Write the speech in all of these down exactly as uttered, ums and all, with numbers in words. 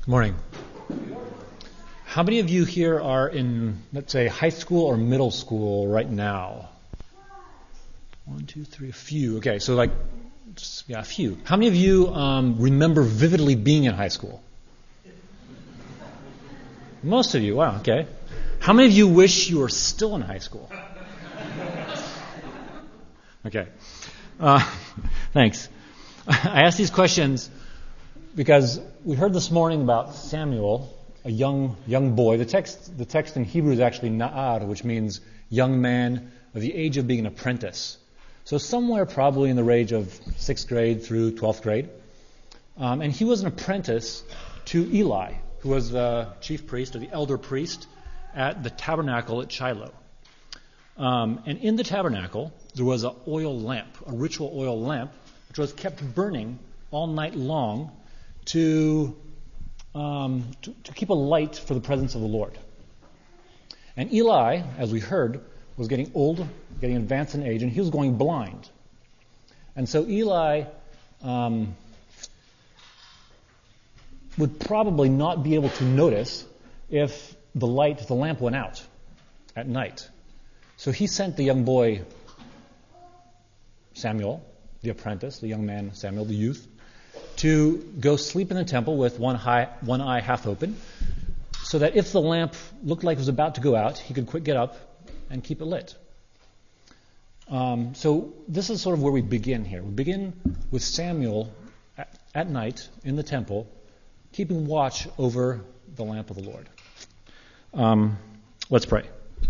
Good morning. How many of you here are in, let's say, high school or middle school right now? One, two, three, a few. Okay, so like, just, yeah, a few. How many of you um, remember vividly being in high school? Most of you. Wow, okay. How many of you wish you were still in high school? Okay. Uh, thanks. I asked these questions because we heard this morning about Samuel, a young young boy. The text the text in Hebrew is actually na'ar, which means young man of the age of being an apprentice. So somewhere probably in the range of sixth grade through twelfth grade. Um, and he was an apprentice to Eli, who was the chief priest or the elder priest at the tabernacle at Shiloh. Um, and in the tabernacle, there was an oil lamp, a ritual oil lamp, which was kept burning all night long to, um, to, to keep a light for the presence of the Lord. And Eli, as we heard, was getting old, getting advanced in age, and he was going blind. And so Eli um, would probably not be able to notice if the light, the lamp went out at night. So he sent the young boy, Samuel, the apprentice, the young man, Samuel, the youth, to go sleep in the temple with one, high, one eye half open, so that if the lamp looked like it was about to go out, he could quick get up and keep it lit. Um, so this is sort of where we begin here. We begin with Samuel at, at night in the temple, keeping watch over the lamp of the Lord. Um, let's pray.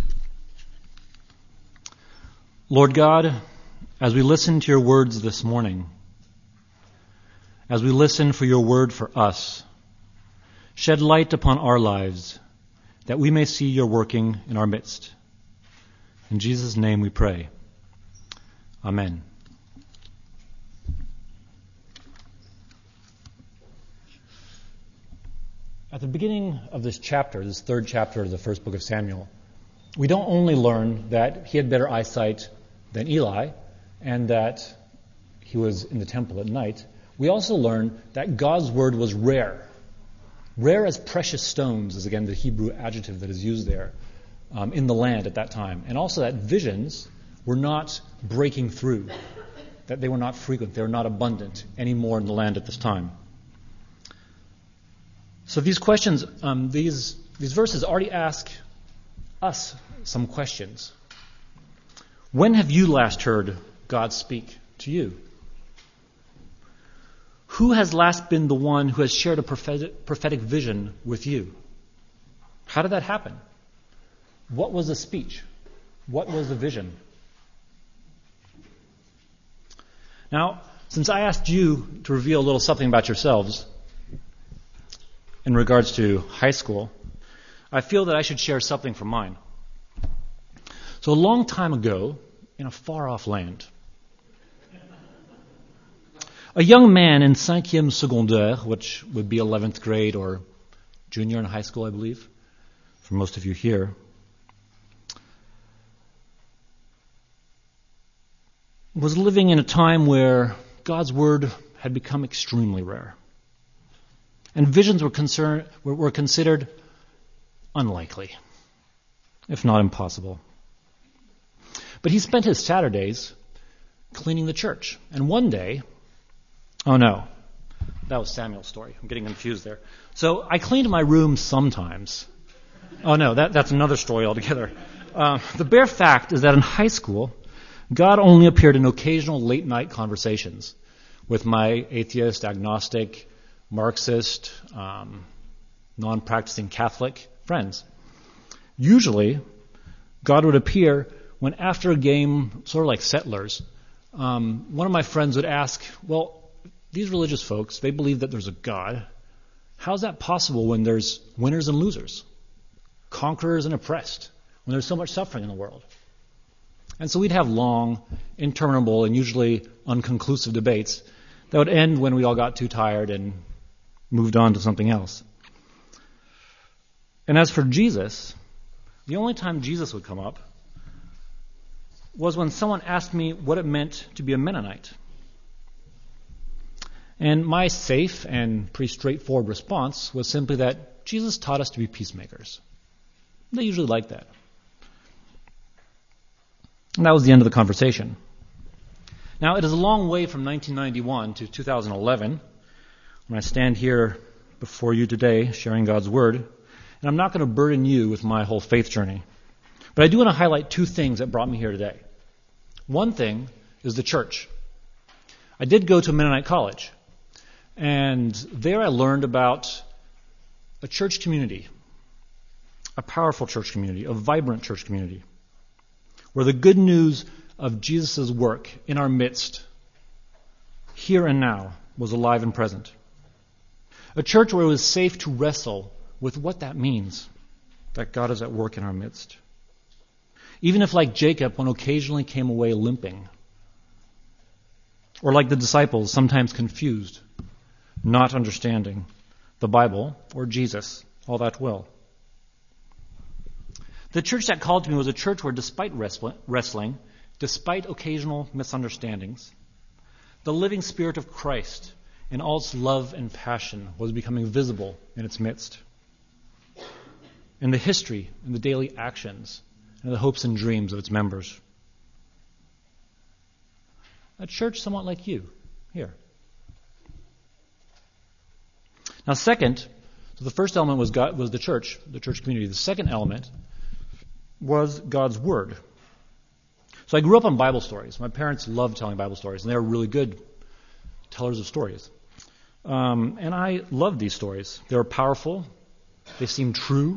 Lord God, as we listen to your words this morning, as we listen for your word for us, shed light upon our lives that we may see your working in our midst. In Jesus' name we pray. Amen. At the beginning of this chapter, this third chapter of the first book of Samuel, we don't only learn that he had better eyesight than Eli and that he was in the temple at night. We also learn that God's word was rare. Rare as precious stones is, again, the Hebrew adjective that is used there um, in the land at that time. And also that visions were not breaking through, that they were not frequent, they were not abundant anymore in the land at this time. So these questions, um, these, these verses already ask us some questions. When have you last heard God speak to you? Who has last been the one who has shared a prophetic, prophetic vision with you? How did that happen? What was the speech? What was the vision? Now, since I asked you to reveal a little something about yourselves in regards to high school, I feel that I should share something from mine. So a long time ago, in a far-off land, a young man in cinquième secondaire, which would be eleventh grade or junior in high school, I believe, for most of you here, was living in a time where God's word had become extremely rare. And visions were, concern, were, were considered unlikely, if not impossible. But he spent his Saturdays cleaning the church. And one day, oh no, that was Samuel's story. I'm getting confused there. So I cleaned my room sometimes. Oh no, that, that's another story altogether. Uh, the bare fact is that in high school, God only appeared in occasional late-night conversations with my atheist, agnostic, Marxist, um, non-practicing Catholic friends. Usually, God would appear when after a game, sort of like Settlers, um, one of my friends would ask, well, these religious folks, they believe that there's a God. How is that possible when there's winners and losers, conquerors and oppressed, when there's so much suffering in the world? And so we'd have long, interminable, and usually unconclusive debates that would end when we all got too tired and moved on to something else. And as for Jesus, the only time Jesus would come up was when someone asked me what it meant to be a Mennonite. And my safe and pretty straightforward response was simply that Jesus taught us to be peacemakers. They usually like that. And that was the end of the conversation. Now, it is a long way from nineteen ninety-one to two thousand eleven when I stand here before you today sharing God's Word, and I'm not going to burden you with my whole faith journey. But I do want to highlight two things that brought me here today. One thing is the church. I did go to Mennonite college, and there I learned about a church community, a powerful church community, a vibrant church community, where the good news of Jesus' work in our midst, here and now, was alive and present. A church where it was safe to wrestle with what that means, that God is at work in our midst. Even if, like Jacob, one occasionally came away limping, or like the disciples, sometimes confused, not understanding the Bible or Jesus all that well. The church that called to me was a church where, despite wrestling, despite occasional misunderstandings, the living Spirit of Christ in all its love and passion was becoming visible in its midst. In the history, in the daily actions, and the hopes and dreams of its members. A church somewhat like you, here. Now, second, so the first element was God, was the church, the church community. The second element was God's Word. So I grew up on Bible stories. My parents loved telling Bible stories, and they were really good tellers of stories. Um, and I loved these stories. They were powerful. They seemed true.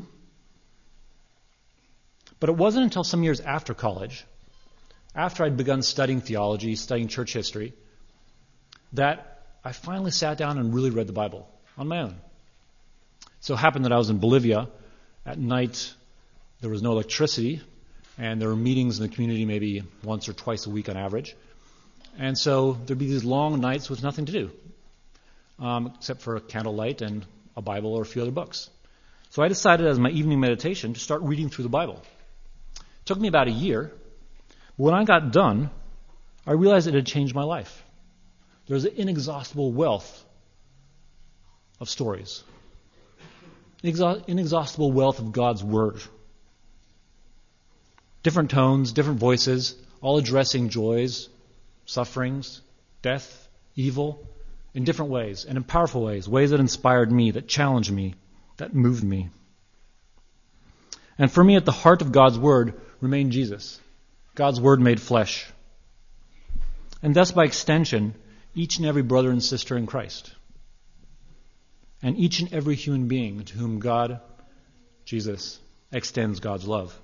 But it wasn't until some years after college, after I'd begun studying theology, studying church history, that I finally sat down and really read the Bible on my own. So it happened that I was in Bolivia. At night, there was no electricity, and there were meetings in the community maybe once or twice a week on average. And so there'd be these long nights with nothing to do, um, except for a candlelight and a Bible or a few other books. So I decided as my evening meditation to start reading through the Bible. It took me about a year. But when I got done, I realized it had changed my life. There's an inexhaustible wealth of stories, inexhaustible wealth of God's Word. Different tones, different voices, all addressing joys, sufferings, death, evil, in different ways and in powerful ways, ways that inspired me, that challenged me, that moved me. And for me, at the heart of God's Word remained Jesus, God's Word made flesh. And thus, by extension, each and every brother and sister in Christ. And each and every human being to whom God, Jesus, extends God's love.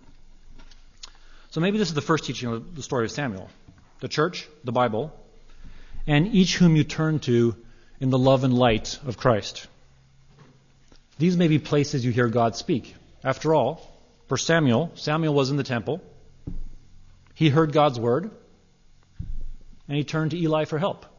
So maybe this is the first teaching of the story of Samuel. The church, the Bible, and each whom you turn to in the love and light of Christ. These may be places you hear God speak. After all, for Samuel, Samuel was in the temple. He heard God's word, and he turned to Eli for help.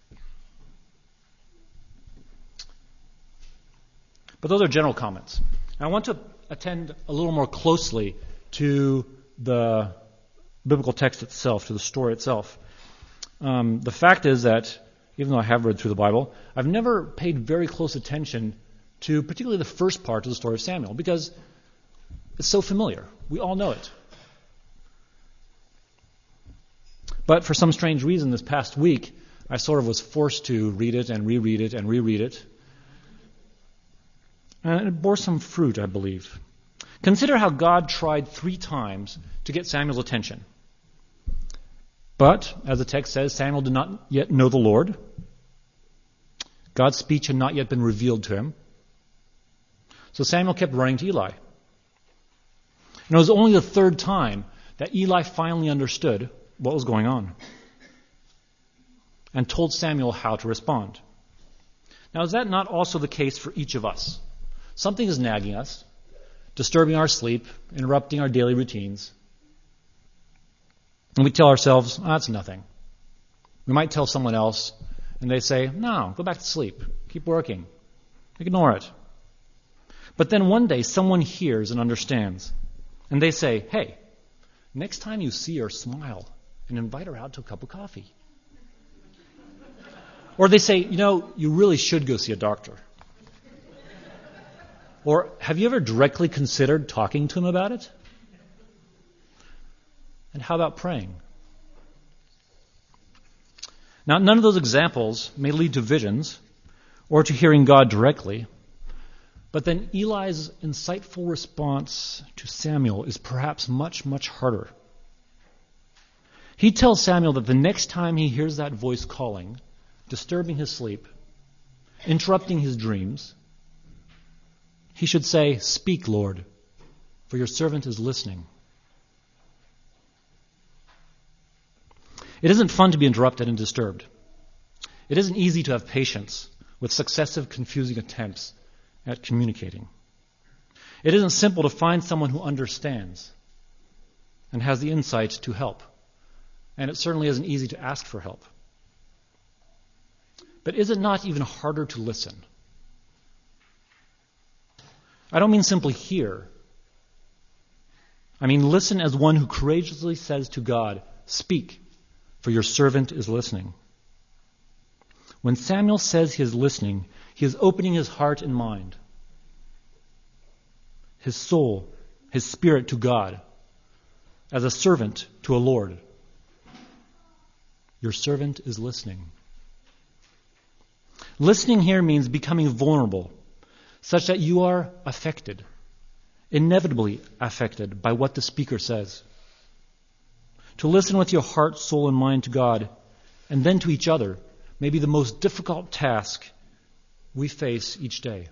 But those are general comments. And I want to attend a little more closely to the biblical text itself, to the story itself. Um, the fact is that, even though I have read through the Bible, I've never paid very close attention to particularly the first part of the story of Samuel, because it's so familiar. We all know it. But for some strange reason, this past week, I sort of was forced to read it and reread it and reread it. And it bore some fruit, I believe. Consider how God tried three times to get Samuel's attention. But, as the text says, Samuel did not yet know the Lord. God's speech had not yet been revealed to him. So Samuel kept running to Eli. And it was only the third time that Eli finally understood what was going on and told Samuel how to respond. Now, is that not also the case for each of us? Something is nagging us, disturbing our sleep, interrupting our daily routines. And we tell ourselves, oh, that's nothing. We might tell someone else, and they say, no, go back to sleep. Keep working. Ignore it. But then one day, someone hears and understands. And they say, hey, next time you see her, smile and invite her out to a cup of coffee. Or they say, you know, you really should go see a doctor. Or have you ever directly considered talking to him about it? And how about praying? Now, none of those examples may lead to visions or to hearing God directly, but then Eli's insightful response to Samuel is perhaps much, much harder. He tells Samuel that the next time he hears that voice calling, disturbing his sleep, interrupting his dreams, he should say, "Speak, Lord, for your servant is listening." It isn't fun to be interrupted and disturbed. It isn't easy to have patience with successive confusing attempts at communicating. It isn't simple to find someone who understands and has the insight to help. And it certainly isn't easy to ask for help. But is it not even harder to listen? I don't mean simply hear. I mean listen as one who courageously says to God, "Speak, for your servant is listening." When Samuel says he is listening, he is opening his heart and mind, his soul, his spirit to God, as a servant to a Lord. Your servant is listening. Listening here means becoming vulnerable, such that you are affected, inevitably affected by what the speaker says. To listen with your heart, soul, and mind to God, and then to each other, may be the most difficult task we face each day.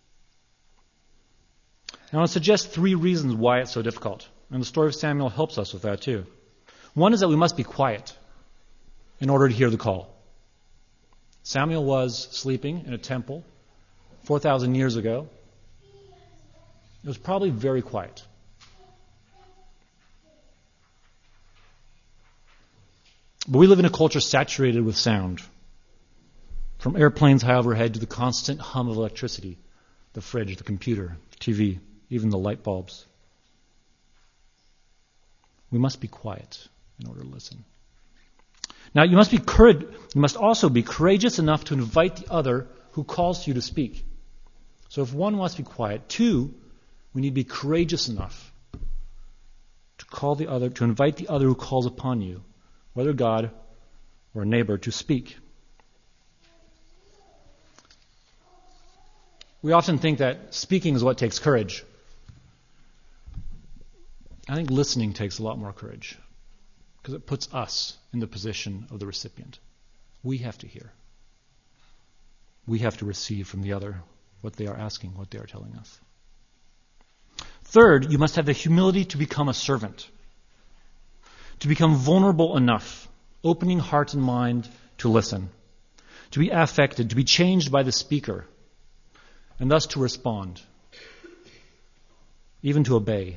Now, I'll suggest three reasons why it's so difficult, and the story of Samuel helps us with that too. One is that we must be quiet in order to hear the call. Samuel was sleeping in a temple four thousand years ago. It was probably very quiet. But we live in a culture saturated with sound. From airplanes high overhead to the constant hum of electricity, the fridge, the computer, the T V, even the light bulbs. We must be quiet in order to listen. Now, you must be courage, you must also be courageous enough to invite the other who calls you to speak. So if one wants to be quiet, two, we need to be courageous enough to call the other, to invite the other who calls upon you, whether God or a neighbor, to speak. We often think that speaking is what takes courage. I think listening takes a lot more courage, because it puts us in the position of the recipient. We have to hear. We have to receive from the other what they are asking, what they are telling us. Third, you must have the humility to become a servant, to become vulnerable enough, opening heart and mind to listen, to be affected, to be changed by the speaker, and thus to respond, even to obey.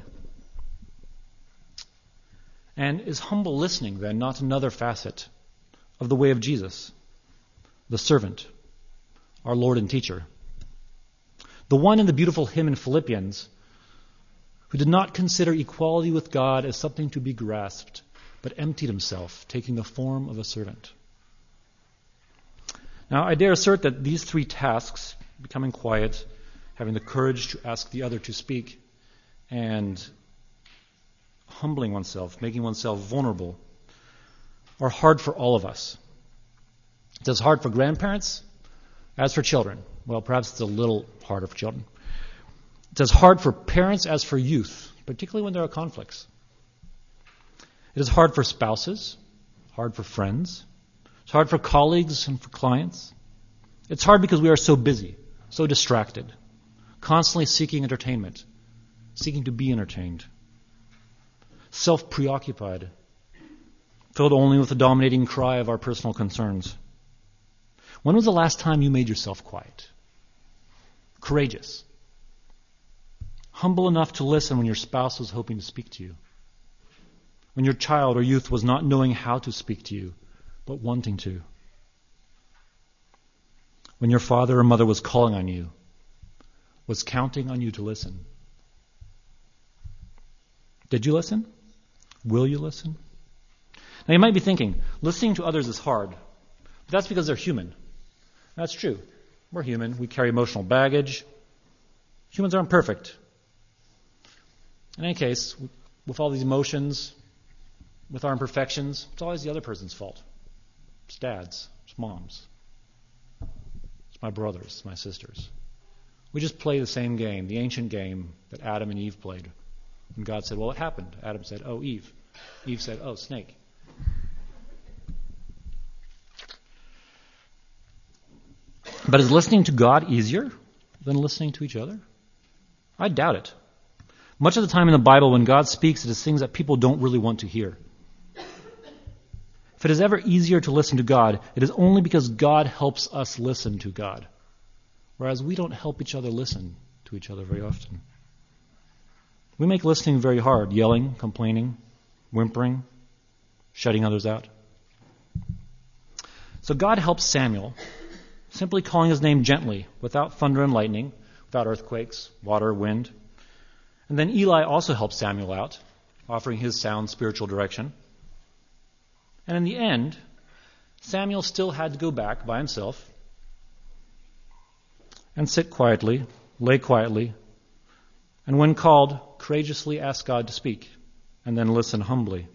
And is humble listening then not another facet of the way of Jesus, the servant, our Lord and teacher? The one in the beautiful hymn in Philippians who did not consider equality with God as something to be grasped, but emptied himself, taking the form of a servant. Now, I dare assert that these three tasks, becoming quiet, having the courage to ask the other to speak, and humbling oneself, making oneself vulnerable, are hard for all of us. It's as hard for grandparents as for children. Well, perhaps it's a little harder for children. It's as hard for parents as for youth, particularly when there are conflicts. It is hard for spouses, hard for friends. It's hard for colleagues and for clients. It's hard because we are so busy, so distracted, constantly seeking entertainment, seeking to be entertained, self-preoccupied, filled only with the dominating cry of our personal concerns. When was the last time you made yourself quiet? Courageous. Humble enough to listen when your spouse was hoping to speak to you. When your child or youth was not knowing how to speak to you, but wanting to. When your father or mother was calling on you, was counting on you to listen. Did you listen? Will you listen? Now you might be thinking, listening to others is hard. But that's because they're human. That's true. We're human. We carry emotional baggage. Humans aren't perfect. In any case, with all these emotions, with our imperfections, it's always the other person's fault. It's dad's. It's mom's. It's my brothers. It's my sisters. We just play the same game, the ancient game that Adam and Eve played. And God said, well, what happened? Adam said, oh, Eve. Eve said, oh, snake. But is listening to God easier than listening to each other? I doubt it. Much of the time in the Bible, when God speaks, it is things that people don't really want to hear. If it is ever easier to listen to God, it is only because God helps us listen to God, whereas we don't help each other listen to each other very often. We make listening very hard, yelling, complaining, whimpering, shutting others out. So God helps Samuel, simply calling his name gently, without thunder and lightning, without earthquakes, water, wind. And then Eli also helps Samuel out, offering his sound spiritual direction. And in the end, Samuel still had to go back by himself and sit quietly, lay quietly, and when called, courageously ask God to speak, and then listen humbly.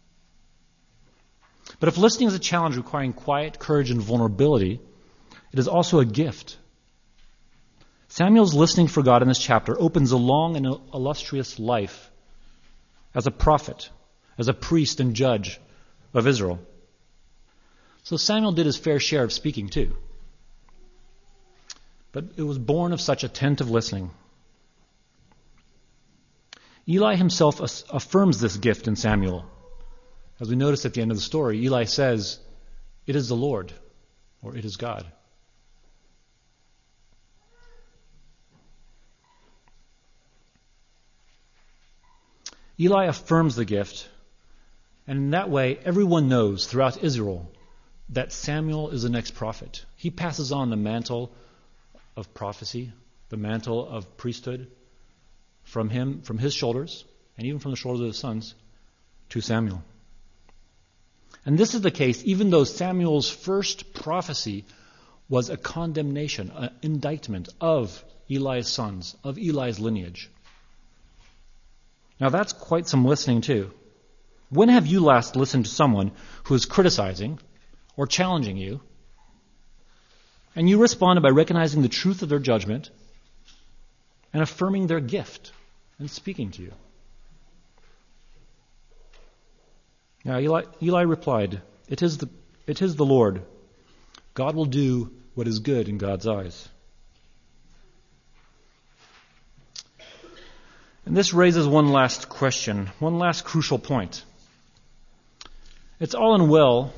But if listening is a challenge requiring quiet, courage, and vulnerability, it is also a gift. Samuel's listening for God in this chapter opens a long and illustrious life as a prophet, as a priest and judge of Israel. So Samuel did his fair share of speaking too. But it was born of such attentive listening. Eli himself affirms this gift in Samuel. As we notice at the end of the story, Eli says, "It is the Lord," or "It is God." Eli affirms the gift, and in that way, everyone knows throughout Israel that Samuel is the next prophet. He passes on the mantle of prophecy, the mantle of priesthood, from him, from his shoulders, and even from the shoulders of his sons, to Samuel. And this is the case even though Samuel's first prophecy was a condemnation, an indictment of Eli's sons, of Eli's lineage. Now that's quite some listening too. When have you last listened to someone who is criticizing or challenging you, and you responded by recognizing the truth of their judgment and affirming their gift and speaking to you? Now Eli, Eli replied, it is the, it is the Lord. God will do what is good in God's eyes. And this raises one last question, one last crucial point. It's all and well,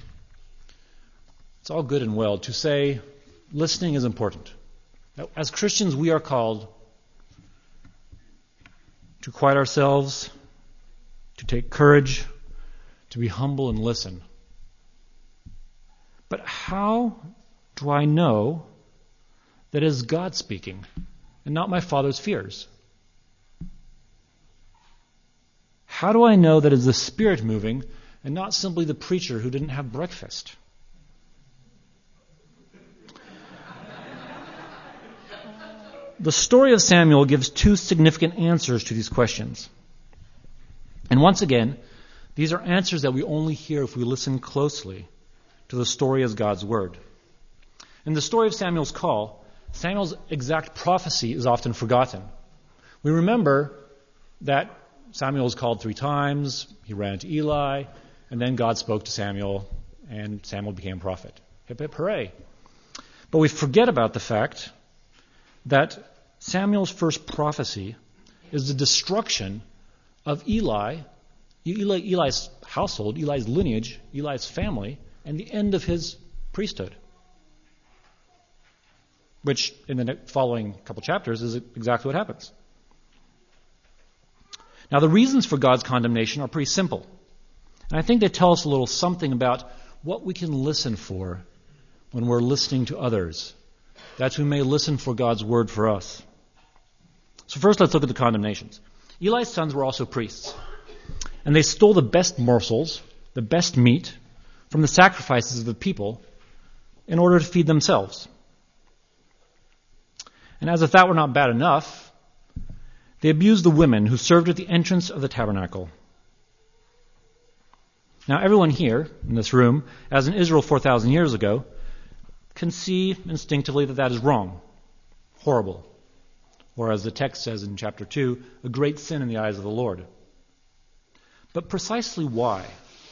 it's all good and well to say listening is important. As Christians, we are called to quiet ourselves, to take courage, to be humble and listen. But how do I know that it is God speaking and not my father's fears? How do I know that it is the Spirit moving and not simply the preacher who didn't have breakfast? The story of Samuel gives two significant answers to these questions. And once again, these are answers that we only hear if we listen closely to the story as God's Word. In the story of Samuel's call, Samuel's exact prophecy is often forgotten. We remember that Samuel was called three times, he ran to Eli, and then God spoke to Samuel, and Samuel became a prophet. Hip hip hooray. But we forget about the fact that Samuel's first prophecy is the destruction of Eli, Eli, Eli's household, Eli's lineage, Eli's family, and the end of his priesthood. Which, in the following couple chapters, is exactly what happens. Now, the reasons for God's condemnation are pretty simple. And I think they tell us a little something about what we can listen for when we're listening to others, that we may listen for God's word for us. So first, let's look at the condemnations. Eli's sons were also priests, and they stole the best morsels, the best meat, from the sacrifices of the people in order to feed themselves. And as if that were not bad enough, they abused the women who served at the entrance of the tabernacle. Now, everyone here in this room, as in Israel four thousand years ago, can see instinctively that that is wrong, horrible, or as the text says in chapter two, a great sin in the eyes of the Lord. But precisely why?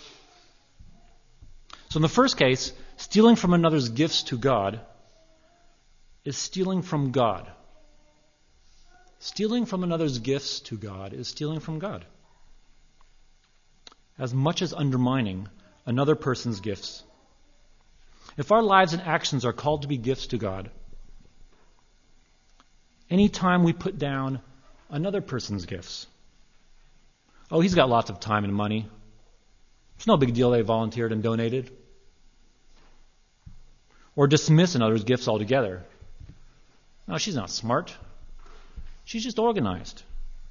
So in the first case, stealing from another's gifts to God is stealing from God. Stealing from another's gifts to God is stealing from God, as much as undermining another person's gifts. If our lives and actions are called to be gifts to God, any time we put down another person's gifts, oh, he's got lots of time and money, it's no big deal they volunteered and donated, or dismiss another's gifts altogether. No, she's not smart. She's just organized.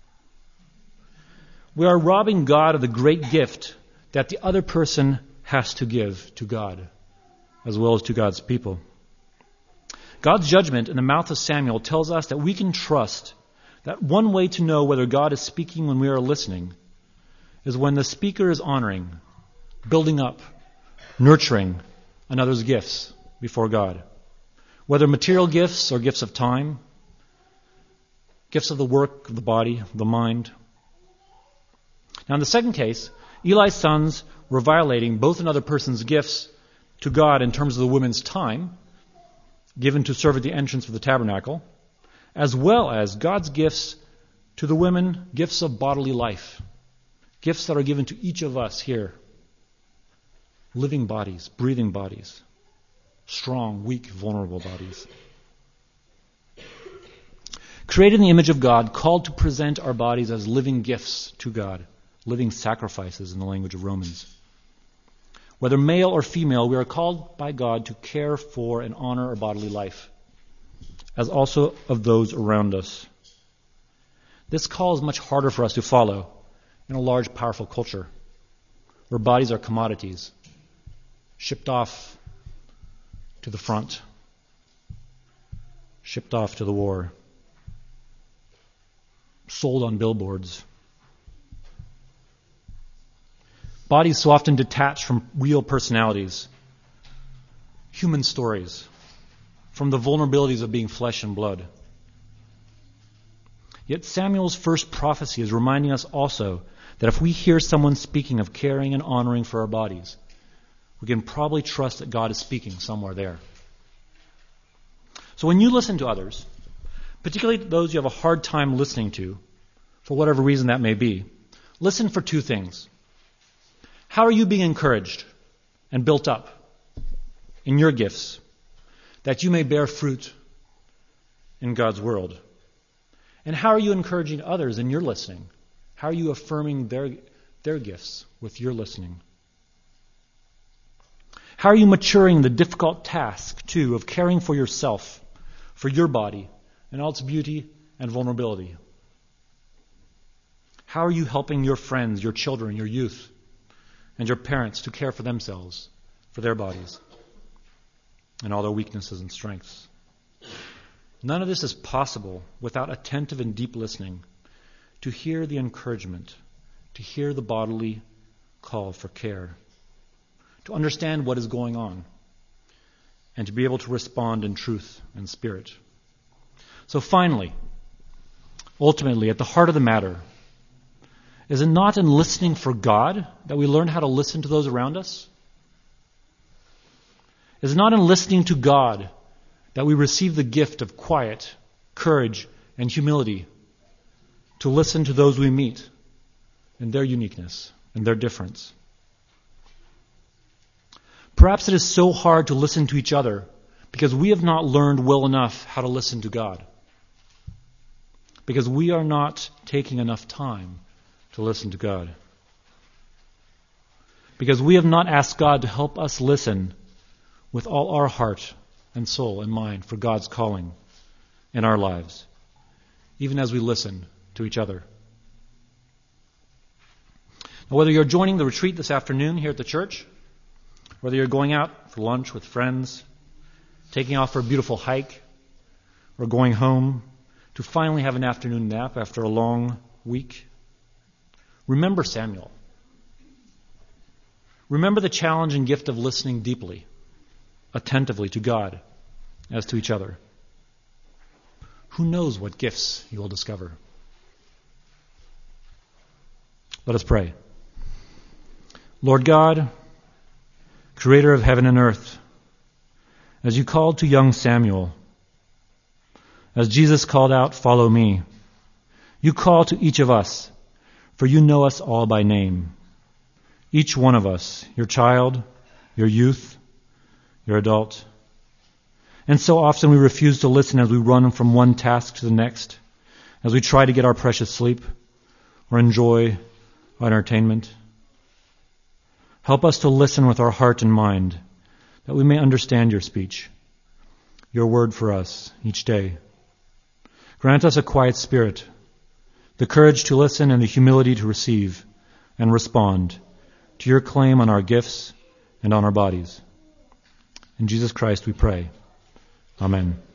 We are robbing God of the great gift that the other person has to give to God, as well as to God's people. God's judgment in the mouth of Samuel tells us that we can trust that one way to know whether God is speaking when we are listening is when the speaker is honoring, building up, nurturing another's gifts before God. Whether material gifts or gifts of time, gifts of the work, of the body, of the mind. Now in the second case, Eli's sons were violating both another person's gifts to God in terms of the women's time, given to serve at the entrance of the tabernacle, as well as God's gifts to the women, gifts of bodily life, gifts that are given to each of us here, living bodies, breathing bodies, strong, weak, vulnerable bodies. Created in the image of God, called to present our bodies as living gifts to God, living sacrifices in the language of Romans. Whether male or female, we are called by God to care for and honor our bodily life, as also of those around us. This call is much harder for us to follow in a large, powerful culture, where bodies are commodities, shipped off to the front, shipped off to the war, sold on billboards. Bodies so often detached from real personalities, human stories, from the vulnerabilities of being flesh and blood. Yet Samuel's first prophecy is reminding us also that if we hear someone speaking of caring and honoring for our bodies, we can probably trust that God is speaking somewhere there. So when you listen to others, particularly those you have a hard time listening to, for whatever reason that may be, listen for two things. How are you being encouraged and built up in your gifts that you may bear fruit in God's world? And how are you encouraging others in your listening? How are you affirming their, their gifts with your listening? How are you maturing the difficult task, too, of caring for yourself, for your body, and all its beauty and vulnerability? How are you helping your friends, your children, your youth, and your parents to care for themselves, for their bodies, and all their weaknesses and strengths? None of this is possible without attentive and deep listening to hear the encouragement, to hear the bodily call for care, to understand what is going on, and to be able to respond in truth and spirit. So finally, ultimately, at the heart of the matter, is it not in listening for God that we learn how to listen to those around us? Is it not in listening to God that we receive the gift of quiet, courage, and humility to listen to those we meet in their uniqueness and their difference? Perhaps it is so hard to listen to each other because we have not learned well enough how to listen to God, because we are not taking enough time to listen to God, because we have not asked God to help us listen with all our heart and soul and mind for God's calling in our lives, even as we listen to each other. Now, whether you're joining the retreat this afternoon here at the church, whether you're going out for lunch with friends, taking off for a beautiful hike, or going home to finally have an afternoon nap after a long week. Remember Samuel. Remember the challenge and gift of listening deeply, attentively to God as to each other. Who knows what gifts you will discover? Let us pray. Lord God, creator of heaven and earth, as you called to young Samuel, as Jesus called out, "Follow me," you call to each of us, for you know us all by name. Each one of us, your child, your youth, your adult. And so often we refuse to listen as we run from one task to the next, as we try to get our precious sleep or enjoy our entertainment. Help us to listen with our heart and mind, that we may understand your speech, your word for us each day. Grant us a quiet spirit, the courage to listen and the humility to receive and respond to your claim on our gifts and on our bodies. In Jesus Christ we pray. Amen.